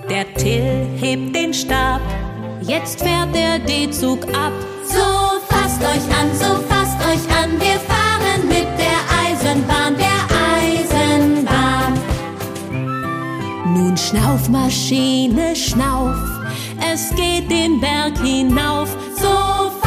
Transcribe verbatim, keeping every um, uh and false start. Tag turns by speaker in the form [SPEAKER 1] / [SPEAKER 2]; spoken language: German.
[SPEAKER 1] Der Till hebt den Stab, jetzt fährt der D-Zug ab.
[SPEAKER 2] So fasst euch an, so fasst euch an, wir fahren mit der Eisenbahn, der Eisenbahn.
[SPEAKER 1] Nun schnauf, Maschine, schnauf, es geht den Berg hinauf.
[SPEAKER 2] So